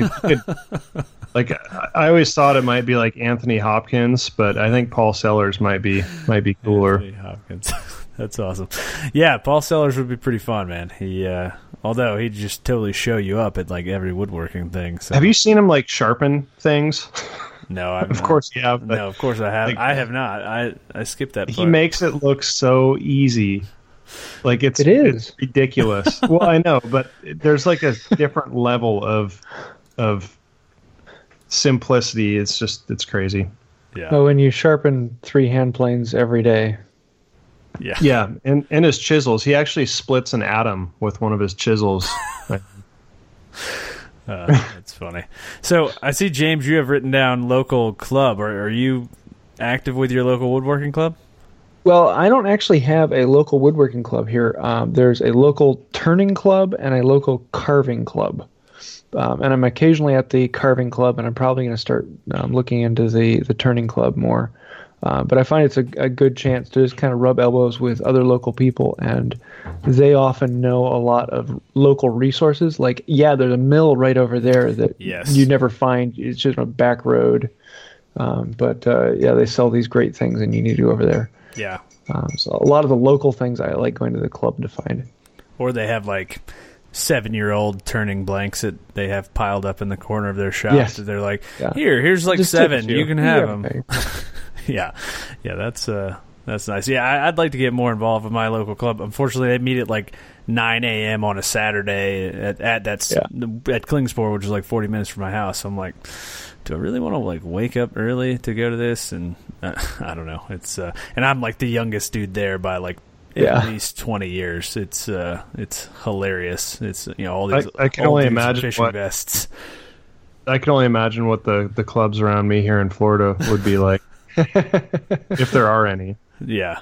I always thought it might be like Anthony Hopkins, but I think Paul Sellers might be cooler. Anthony Hopkins. That's awesome. Yeah, Paul Sellers would be pretty fun, man. Although he'd just totally show you up at like every woodworking thing. So. Have you seen him like sharpen things? No, I've of course you have. No, of course I have. I have not. I skipped that part. He makes it look so easy. Like it's ridiculous. Well, I know, but there's like a different level of simplicity. It's crazy. Yeah. Oh, when you sharpen 3 hand planes every day. Yeah. Yeah, and his chisels. He actually splits an atom with one of his chisels. That's funny. So I see, James, you have written down local club. Are you active with your local woodworking club? Well, I don't actually have a local woodworking club here. There's a local turning club and a local carving club. And I'm occasionally at the carving club, and I'm probably going to start looking into the turning club more. But I find it's a good chance to just kind of rub elbows with other local people, and they often know a lot of local resources. Like, there's a mill right over there that you never find. It's just a back road. But they sell these great things, and you need to go over there. Yeah. So a lot of the local things I like going to the club to find. Or they have like 7-year-old turning blanks that they have piled up in the corner of their shop. Yes. They're like, here's like just 7. You can have them. Yeah, that's nice. Yeah, I'd like to get more involved with my local club. Unfortunately, they meet at like 9 a.m. on a Saturday at Klingspor, which is like 40 minutes from my house. So I'm like, do I really want to like wake up early to go to this? And I don't know. It's and I'm like the youngest dude there by like at least 20 years. It's hilarious. It's all these I can only imagine fishing vests. I can only imagine what the clubs around me here in Florida would be like. If there are any. Yeah,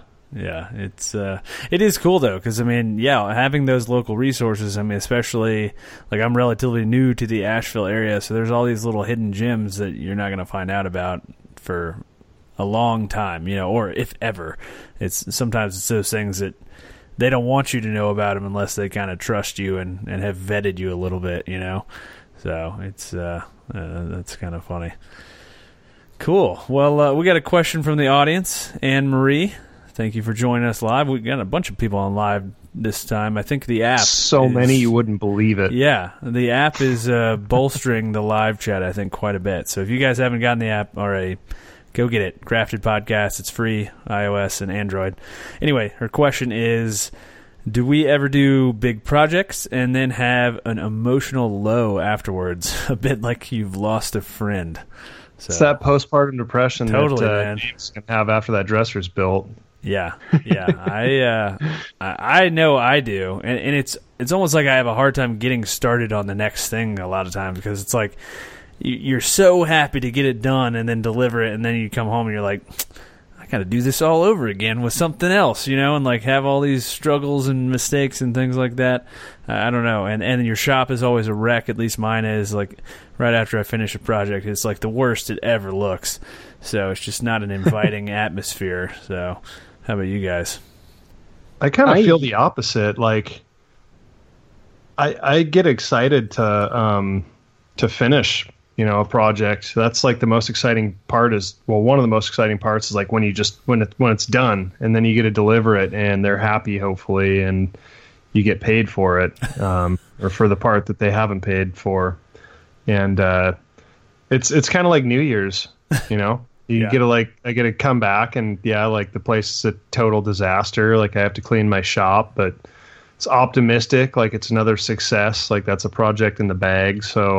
it is cool though, because I mean, having those local resources. I mean, especially like I'm relatively new to the Asheville area, so there's all these little hidden gems that you're not going to find out about for a long time, or if ever. Sometimes it's those things that they don't want you to know about them unless they kind of trust you and have vetted you a little bit, So it's that's kind of funny. Cool. Well, we got a question from the audience. Anne Marie, thank you for joining us live. We got a bunch of people on live this time. I think the app many you wouldn't believe it. Yeah, the app is bolstering the live chat, I think, quite a bit. So if you guys haven't gotten the app already, go get it. Grafted Podcast. It's free, iOS and Android. Anyway, her question is, do we ever do big projects and then have an emotional low afterwards? A bit like you've lost a friend. So, it's that postpartum depression that James can have after that dresser's built. Yeah. I know I do, and it's almost like I have a hard time getting started on the next thing a lot of times, because it's like you're so happy to get it done and then deliver it, and then you come home and you're like, I got to do this all over again with something else, and like have all these struggles and mistakes and things like that. I don't know. And your shop is always a wreck. At least mine is. Like right after I finish a project, it's like the worst it ever looks. So it's just not an inviting atmosphere. So how about you guys? I kind of feel the opposite. Like I get excited to finish a project. That's like the most exciting part one of the most exciting parts is like when it's done and then you get to deliver it and they're happy, hopefully, and you get paid for it, or for the part that they haven't paid for. And it's kind of like New Year's, You get to I get to come back and like the place is a total disaster. Like I have to clean my shop, but it's optimistic. Like it's another success. Like that's a project in the bag. So,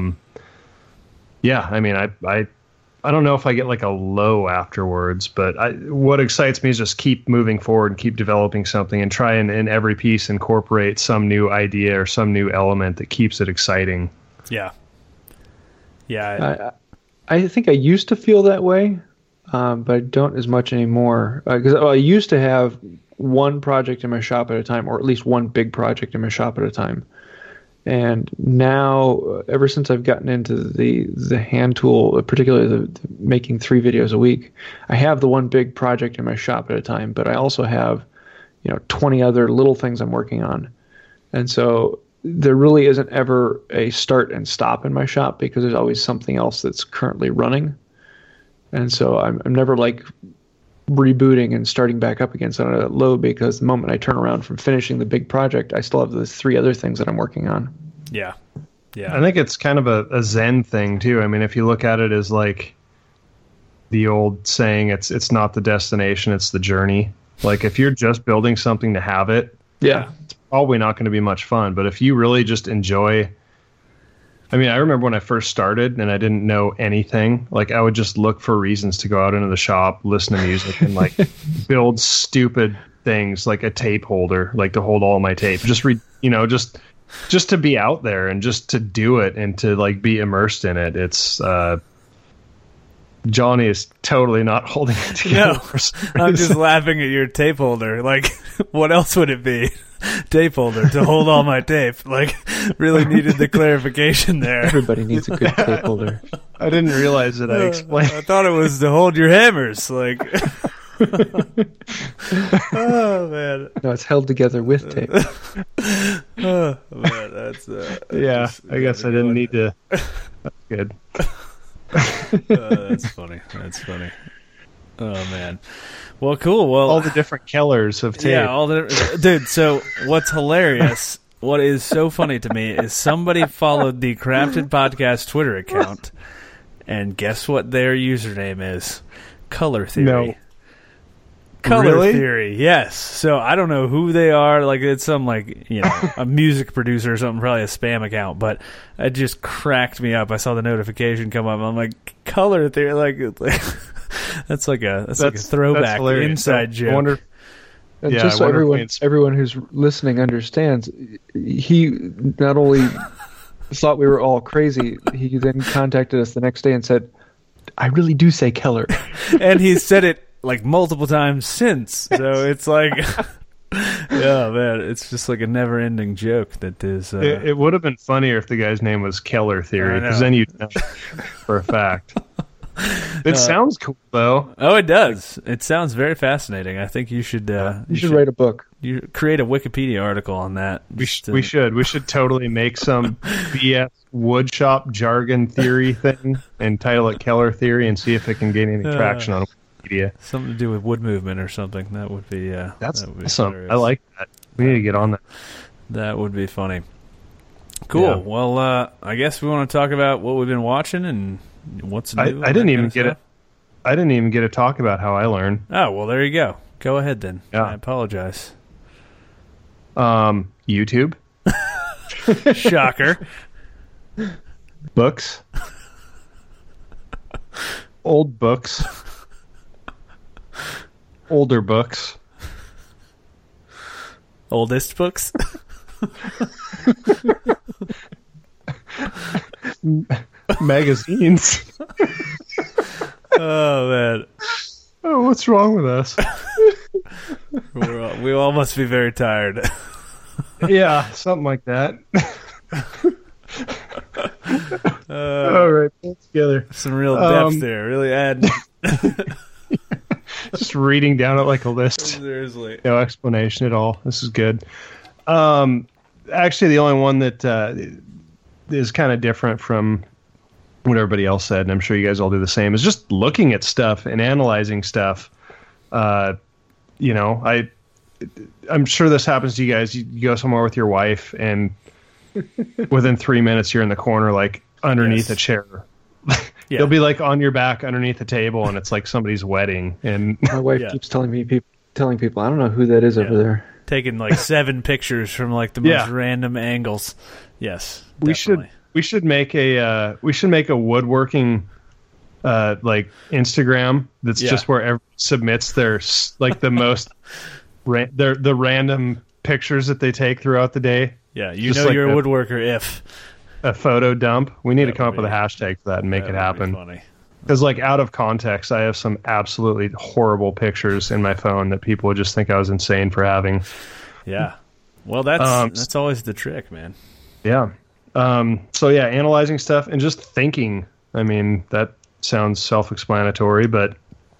I mean, I don't know if I get like a low afterwards, but what excites me is just keep moving forward and keep developing something and try and in every piece incorporate some new idea or some new element that keeps it exciting. Yeah. Yeah. I think I used to feel that way, but I don't as much anymore. Because I used to have one project in my shop at a time, or at least one big project in my shop at a time. And now, ever since I've gotten into the hand tool, particularly the making 3 videos a week, I have the one big project in my shop at a time. But I also have, 20 other little things I'm working on, and so there really isn't ever a start and stop in my shop because there's always something else that's currently running. And so I'm never like rebooting and starting back up again on a load, because the moment I turn around from finishing the big project, I still have the 3 other things that I'm working on. Yeah. Yeah. I think it's kind of a Zen thing too. I mean, if you look at it as like the old saying, it's not the destination, it's the journey. Like if you're just building something to have it, it's probably not going to be much fun. But if you really just enjoy, I mean, I remember when I first started and I didn't know anything, like I would just look for reasons to go out into the shop, listen to music, and like build stupid things like a tape holder, like to hold all my tape, just just to be out there and just to do it and to like be immersed in it. It's Johnny is totally not holding it together. No, I'm just laughing at your tape holder. Like, what else would it be? Tape holder to hold all my tape. Like, really needed the clarification there. Everybody needs a good tape holder. I didn't realize that I explained. I thought it was to hold your hammers. Like, oh man. No, it's held together with tape. Oh man, that's I guess I didn't need to. That's good. That's funny. Oh man. Well, cool. Well, all the different Kellers of tape. Yeah, dude. So what's hilarious? What is so funny to me is somebody followed the Crafted Podcast Twitter account, and guess what their username is? Color Theory. No. Color Theory, yes. So I don't know who they are. Like it's some a music producer or something, probably a spam account. But it just cracked me up. I saw the notification come up. I'm like, Color Theory, like that's like a throwback inside joke. And just so everyone who's listening understands, he not only thought we were all crazy, he then contacted us the next day and said, "I really do say Keller," and he said it like multiple times since. So it's like, yeah, man, it's just like a never-ending joke that is. It would have been funnier if the guy's name was Keller Theory, because then you'd know for a fact. It sounds cool, though. Oh, it does. It sounds very fascinating. I think you should. You should write a book. You create a Wikipedia article on that. We should. We should totally make some BS woodshop jargon theory thing and title it Keller Theory and see if it can gain any traction on Wikipedia. Something to do with wood movement or something. That would be. That's awesome. Hilarious. I like that. We need to get on that. That would be funny. Cool. Yeah. Well, I guess we want to talk about what we've been watching and what's new. I didn't even get it. I didn't even get to talk about how I learned. Oh, well, there you go. Go ahead then. Yeah. I apologize. YouTube. Shocker. Books. Old books. Older books. Oldest books. Magazines. Oh man. Oh, what's wrong with us? We all must be very tired. Yeah, something like that. All right, pull it together. Some real depth there. Really add. Just reading down it like a list. Seriously. No explanation at all. This is good. Actually, the only one that is kind of different from what everybody else said, and I'm sure you guys all do the same, is just looking at stuff and analyzing stuff. You know, I'm sure this happens to you guys. You go somewhere with your wife, and within 3 minutes, you're in the corner, like underneath a chair. Yeah. You'll be like on your back underneath the table, and it's like somebody's wedding. And my wife keeps telling people, I don't know who that is over there. Taking like 7 pictures from like the most random angles. Yes, definitely. We should make a woodworking like Instagram that's just where everyone submits their like the most the random pictures that they take throughout the day. Yeah, you just know, like you're a woodworker if a photo dump. We need to come up with a hashtag for that and make it happen. Funny. Because like out of context, I have some absolutely horrible pictures in my phone that people would just think I was insane for having. Yeah. Well, that's always the trick, man. Yeah. So yeah, analyzing stuff and just thinking. I mean, that sounds self-explanatory, but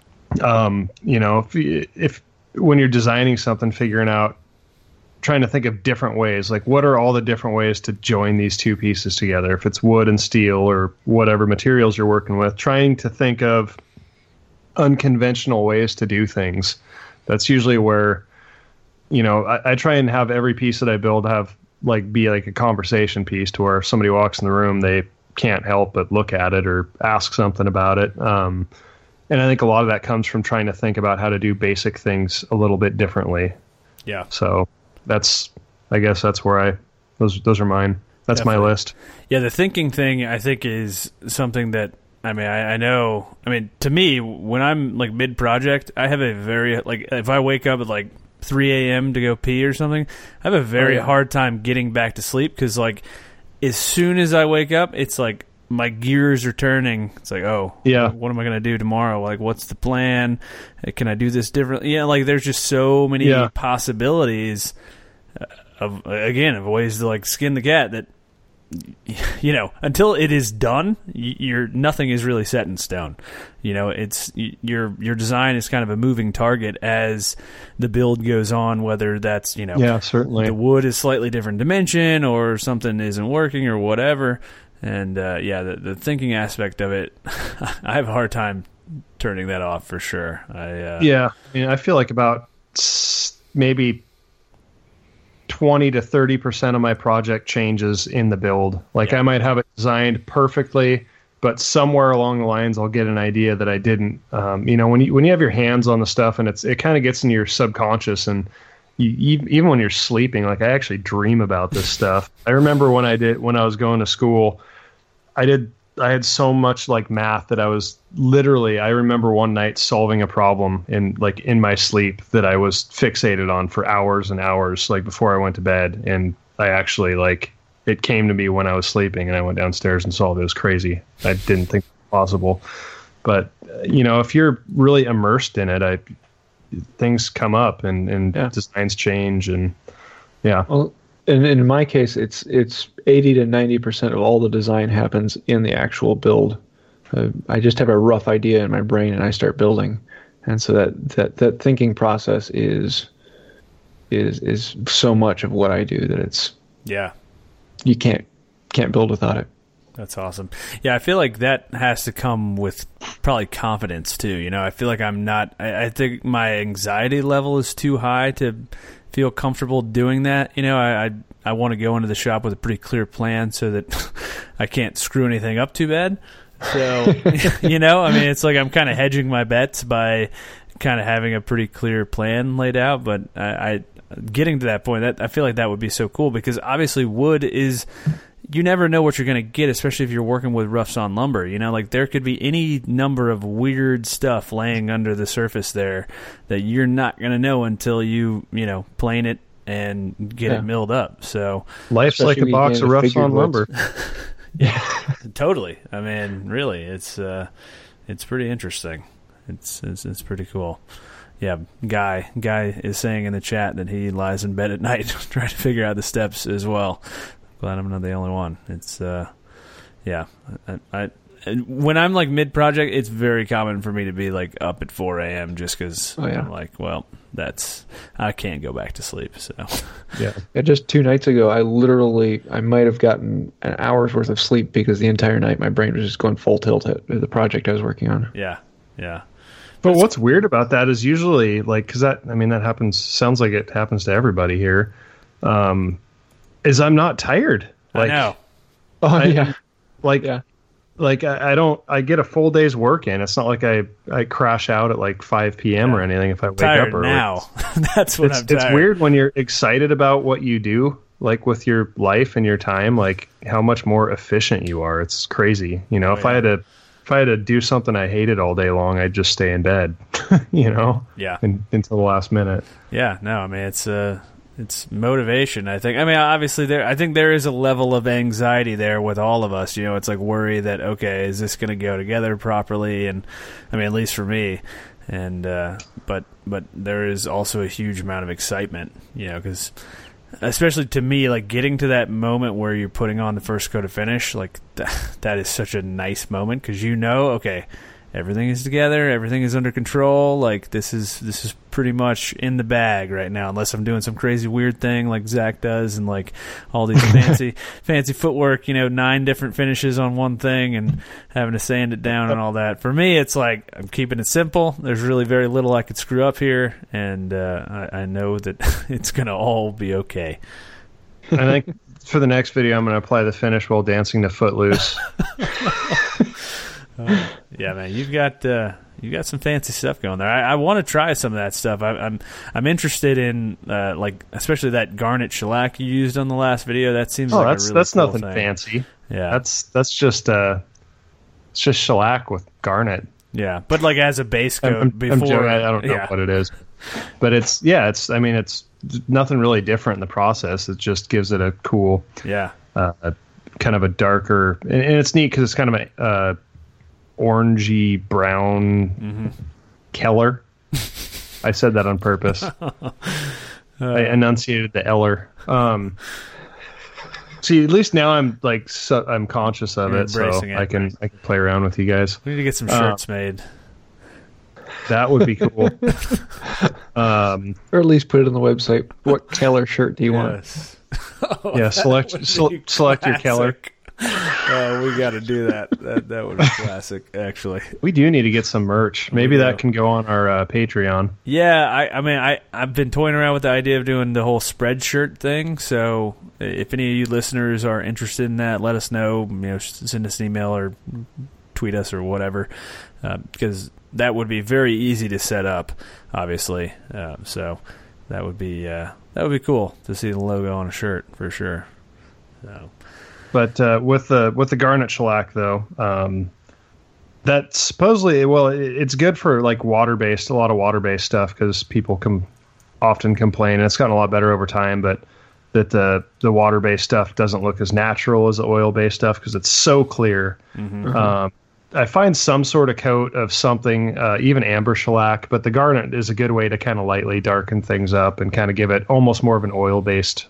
you know, if when you're designing something, trying to think of different ways, like what are all the different ways to join these two pieces together? If it's wood and steel or whatever materials you're working with, trying to think of unconventional ways to do things. That's usually where, you know, I try and have every piece that I build be like a conversation piece to where if somebody walks in the room, they can't help but look at it or ask something about it. And I think a lot of that comes from trying to think about how to do basic things a little bit differently. Yeah. So I guess that's where those are mine. That's Definitely. My list. Yeah, the thinking thing I think is something that, I mean, I know, I mean, to me, when I'm like mid-project, I have a very, like, if I wake up at like 3 a.m. to go pee or something, I have a very hard time getting back to sleep because, like, as soon as I wake up, it's like my gears are turning. It's like, what am I going to do tomorrow? Like, what's the plan? Can I do this differently? Yeah, like, there's just so many possibilities of ways to, like, skin the cat that, you know, until it is done, nothing is really set in stone. You know, it's your design is kind of a moving target as the build goes on, whether that's, you know, certainly the wood is slightly different dimension or something isn't working or whatever. And the thinking aspect of it, I have a hard time turning that off for sure. I mean, I feel like about maybe 20 to 30% of my project changes in the build. Like I might have it designed perfectly, but somewhere along the lines I'll get an idea that I didn't. You know, when you have your hands on the stuff and it kind of gets into your subconscious, and even when you're sleeping, like I actually dream about this stuff. I remember when I was going to school, I had so much like math that I remember one night solving a problem in my sleep that I was fixated on for hours and hours, like before I went to bed. And I actually it came to me when I was sleeping and I went downstairs and solved it. It was crazy. I didn't think it was possible, but you know, if you're really immersed in it, things come up and designs change and Well, and in my case, it's 80 to 90% of all the design happens in the actual build. I just have a rough idea in my brain and I start building, and so that thinking process is so much of what I do that it's you can't build without it. That's awesome. Yeah, I feel like that has to come with probably confidence too. You know, I feel like I think my anxiety level is too high to feel comfortable doing that. You know, I want to go into the shop with a pretty clear plan so that I can't screw anything up too bad. So, you know, I mean, it's like I'm kind of hedging my bets by kind of having a pretty clear plan laid out. But I getting to that point, I feel like that would be so cool because obviously wood is, you never know what you're going to get, especially if you're working with rough sawn lumber. You know, like there could be any number of weird stuff laying under the surface there that you're not going to know until you know, plane it and get it milled up. So life's like a box of rough sawn lumber. Yeah, totally. I mean, really, it's pretty interesting. It's pretty cool. Yeah, Guy is saying in the chat that he lies in bed at night trying to figure out the steps as well. Glad I'm not the only one. It's when I'm like mid project, it's very common for me to be like up at 4 a.m. just because I'm like, well, I can't go back to sleep. So yeah. Just 2 nights ago, I might have gotten an hour's worth of sleep because the entire night my brain was just going full tilt at the project I was working on. Yeah. But what's weird about that is usually like, because that happens. Sounds like it happens to everybody here. Is I'm not tired. Like, I know. I get a full day's work in. It's not like I crash out at like 5 p.m. or anything if I wake up early. Now. That's what I'm tired. It's weird when you're excited about what you do, like with your life and your time, like how much more efficient you are. It's crazy. If I had to do something I hated all day long, I'd just stay in bed, until the last minute. Yeah, no, I mean, it's motivation, I think. I mean, obviously, I think there is a level of anxiety there with all of us. It's like worry that, okay, is this going to go together properly? And I mean, at least for me. And but there is also a huge amount of excitement, because especially to me, like getting to that moment where you're putting on the first coat of finish, like that is such a nice moment because okay, everything is together, everything is under control. Like this is pretty much in the bag right now, unless I'm doing some crazy weird thing like Zach does, and like all these fancy footwork, 9 different finishes on one thing, and having to sand it down and all that. For me, it's like I'm keeping it simple. There's really very little I could screw up here, and I know that it's gonna all be okay. I think for the next video, I'm gonna apply the finish while dancing to Footloose. Yeah, man, you've got some fancy stuff going there. I want to try some of that stuff. I'm interested in like especially that garnet shellac you used on the last video. That seems like a really that's cool nothing thing. fancy. Yeah, that's just it's just shellac with garnet. Yeah, but like as a base coat I'm before. joking, I don't know what it is, but it's nothing really different in the process. It just gives it a cool kind of a darker, and it's neat because it's kind of a orangey brown Keller. I said that on purpose. I enunciated the Eller. See, at least now I'm like I'm conscious of it, so I can play around with you guys. We need to get some shirts made. That would be cool. Or at least put it on the website. What Keller shirt do you want? Select your Keller. We got to do that. That would be classic, actually. We do need to get some merch. Maybe that can go on our Patreon. Yeah, I've been toying around with the idea of doing the whole spread shirt thing. So if any of you listeners are interested in that, let us know. Send us an email or tweet us or whatever, because that would be very easy to set up, obviously. So that would be cool to see the logo on a shirt for sure. So. But with the garnet shellac though, that supposedly it's good for like a lot of water-based stuff because people often complain, and it's gotten a lot better over time, but that the water-based stuff doesn't look as natural as the oil-based stuff because it's so clear. Mm-hmm. I find some sort of coat of something, even amber shellac, but the garnet is a good way to kind of lightly darken things up and kind of give it almost more of an oil-based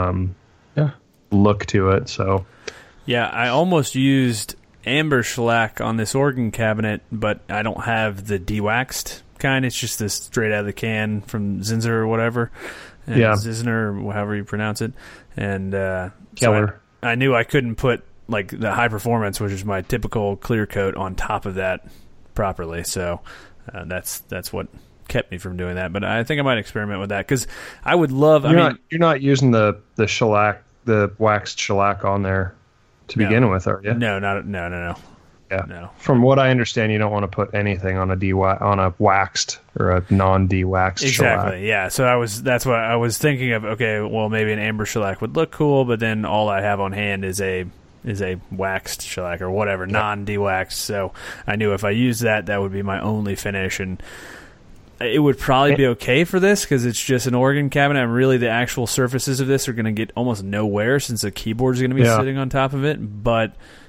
look to it. So yeah, I almost used amber shellac on this organ cabinet, but I don't have the de-waxed kind. It's just this straight out of the can from Zinsser or whatever. Zizner, or however you pronounce it. And Keller. So I knew I couldn't put like the high performance, which is my typical clear coat, on top of that properly. So that's what kept me from doing that. But I think I might experiment with that because I would love. You're not using the shellac, the waxed shellac on there to begin with, are you? No. Yeah. No. From what I understand, you don't want to put anything on a waxed or a non-de-waxed shellac. Exactly. Yeah. So that's what I was thinking of. Okay, well maybe an amber shellac would look cool, but then all I have on hand is a waxed shellac or whatever, non-de-waxed. So I knew if I used that would be my only finish, and it would probably be okay for this because it's just an organ cabinet, and really the actual surfaces of this are going to get almost nowhere since the keyboard is going to be sitting on top of it. But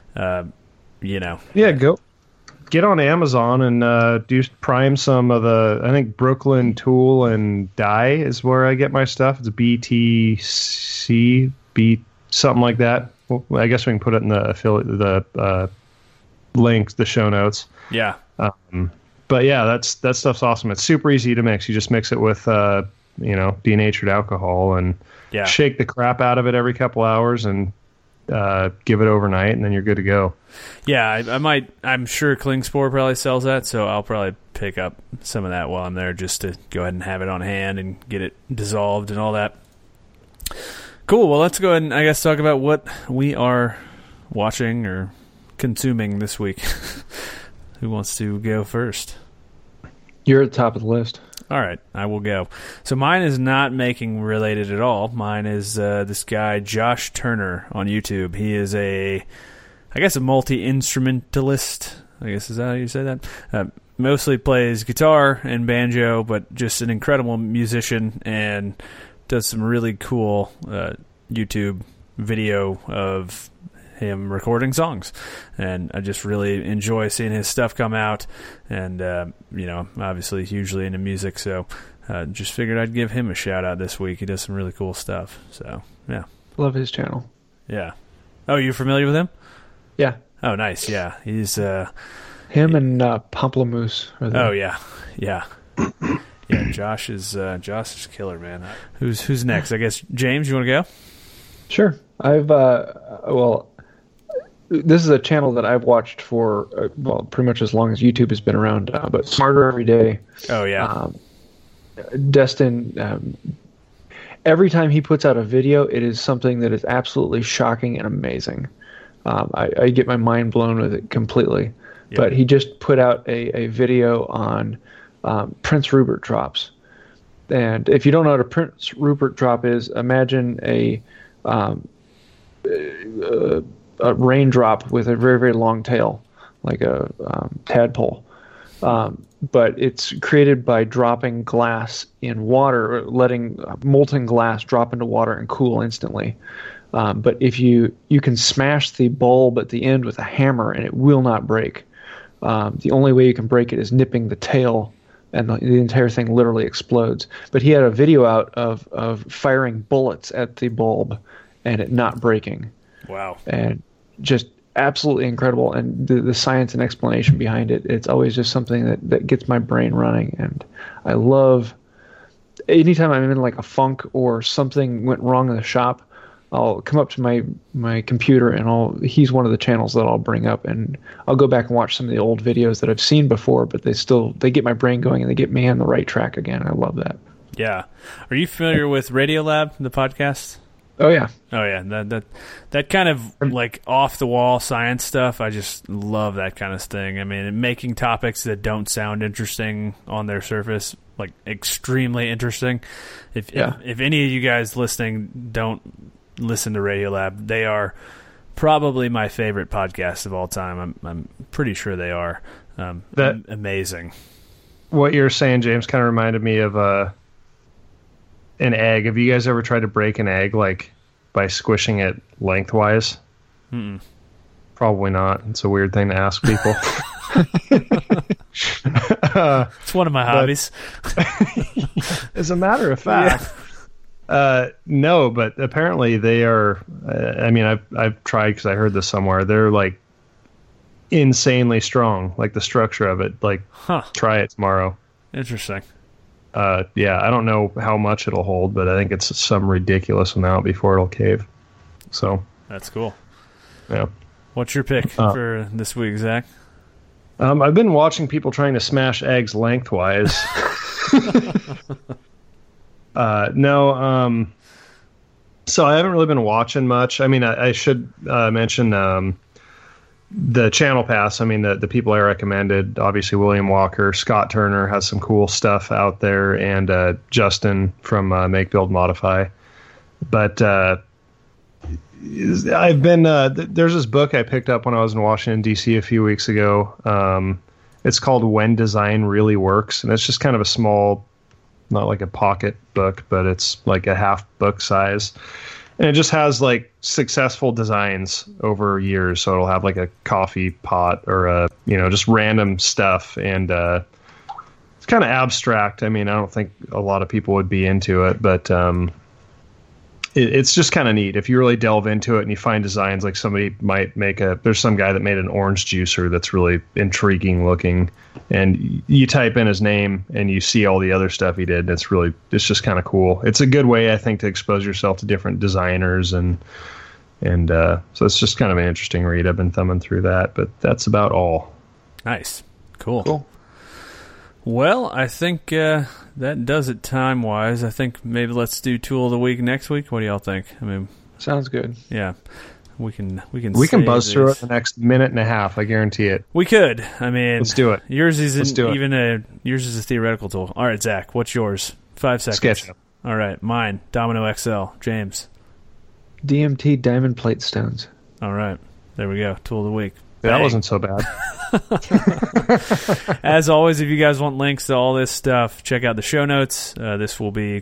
go get on Amazon and prime some of the. I think Brooklyn Tool and Die is where I get my stuff. It's BTC, something like that. Well, I guess we can put it in the affiliate, the link, the show notes. Yeah. But yeah, that stuff's awesome. It's super easy to mix. You just mix it with denatured alcohol and shake the crap out of it every couple hours and give it overnight, and then you're good to go. Yeah, I'm sure Klingspor probably sells that, so I'll probably pick up some of that while I'm there just to go ahead and have it on hand and get it dissolved and all that. Cool. Well, let's go ahead and I guess talk about what we are watching or consuming this week. Who wants to go first? You're at the top of the list. All right, I will go. So mine is not making related at all. Mine is this guy, Josh Turner, on YouTube. He is a multi-instrumentalist. I guess is that how you say that? Mostly plays guitar and banjo, but just an incredible musician and does some really cool YouTube video of him recording songs, and I just really enjoy seeing his stuff come out, and obviously hugely into music, so just figured I'd give him a shout out this week. He does some really cool stuff, so yeah. Love his channel. Yeah. Oh, you familiar with him? Yeah. Oh, nice. Yeah, he's him and Pomplamoose. Oh yeah. Yeah, Josh is killer, man. Who's next? I guess James, you want to go? Sure. I've this is a channel that I've watched for pretty much as long as YouTube has been around. But Smarter Every Day. Oh yeah. Destin. Every time he puts out a video, it is something that is absolutely shocking and amazing. I get my mind blown with it completely. Yep. But he just put out a video on Prince Rupert drops. And if you don't know what a Prince Rupert drop is, imagine a raindrop with a very, very long tail, like a tadpole. But it's created by dropping glass in water, or letting molten glass drop into water and cool instantly. But if you can smash the bulb at the end with a hammer and it will not break. The only way you can break it is nipping the tail, and the entire thing literally explodes. But he had a video out of firing bullets at the bulb and it not breaking. Wow. And just absolutely incredible. And the science and explanation behind it, it's always just something that gets my brain running. And I love, anytime I'm in like a funk or something went wrong in the shop, I'll come up to my computer and he's one of the channels that I'll bring up, and I'll go back and watch some of the old videos that I've seen before, but they get my brain going and they get me on the right track again. I love that. Yeah. Are you familiar with Radiolab, the podcast? Oh yeah. That kind of like off the wall science stuff. I just love that kind of thing. I mean, making topics that don't sound interesting on their surface like extremely interesting. If any of you guys listening don't listen to Radiolab, they are probably my favorite podcast of all time. I'm pretty sure they are. Amazing. What you're saying, James, kind of reminded me of an egg. Have you guys ever tried to break an egg like by squishing it lengthwise? Mm-mm. Probably not. It's a weird thing to ask people. It's one of my hobbies. As a matter of fact, no, but apparently they are. I mean, I've tried because I heard this somewhere. They're like insanely strong, like the structure of it. Like, try it tomorrow. Interesting. Yeah, I don't know how much it'll hold, but I think it's some ridiculous amount before it'll cave. So that's cool. Yeah. What's your pick for this week, Zach? I've been watching people trying to smash eggs lengthwise. No. So I haven't really been watching much. I mean, I should mention the Channel Pass. I mean, the people I recommended, obviously William Walker, Scott Turner has some cool stuff out there, and Justin from Make, Build, Modify. But I've been there's this book I picked up when I was in Washington, D.C. a few weeks ago. It's called When Design Really Works, and it's just kind of a small, not like a pocket book, but it's like a half book size. And it just has like successful designs over years. So it'll have like a coffee pot or just random stuff. And it's kind of abstract. I mean, I don't think a lot of people would be into it, but it's just kind of neat if you really delve into it and you find designs like somebody might make there's some guy that made an orange juicer that's really intriguing looking, and you type in his name and you see all the other stuff he did, and it's just kind of cool. It's a good way, I think, to expose yourself to different designers, and so it's just kind of an interesting read. I've been thumbing through that, but that's about all. Nice. Cool. Well, I think that does it time-wise. I think maybe let's do Tool of the Week next week. What do y'all think? I mean, sounds good. Yeah, we can buzz through it the next minute and a half. I guarantee it. We could. I mean, let's do it. Yours is yours is a theoretical tool. All right, Zach, what's yours? 5 seconds. SketchUp. All right, mine. Domino XL. James. DMT diamond plate stones. All right, there we go. Tool of the Week. That wasn't so bad. As always, if you guys want links to all this stuff, check out the show notes. This will be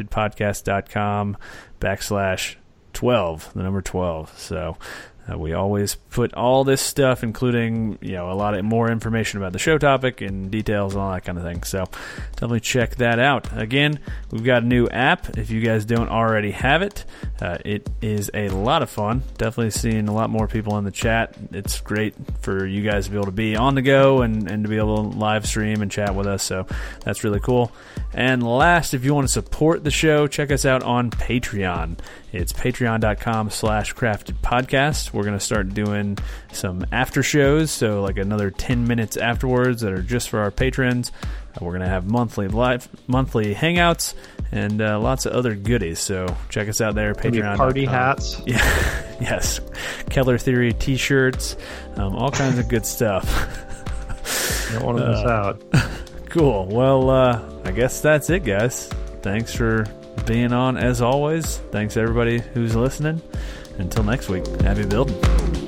craftedpodcast.com/12, the number 12. So we always put all this stuff, including a lot of more information about the show topic and details and all that kind of thing. So definitely check that out. Again, we've got a new app. If you guys don't already have it, it is a lot of fun. Definitely seeing a lot more people in the chat. It's great for you guys to be able to be on the go and to be able to live stream and chat with us. So that's really cool. And last, if you want to support the show, check us out on Patreon. It's patreon.com/craftedpodcast. We're going to start doing some after shows, so like another 10 minutes afterwards that are just for our patrons. We're going to have monthly hangouts and lots of other goodies. So check us out there, Patreon. Party hats. Yeah. Yes. Keller Theory t-shirts, all kinds of good stuff. Don't want to miss out. Cool. Well, I guess that's it, guys. Thanks for being on as always. Thanks everybody who's listening. Until next week, happy building.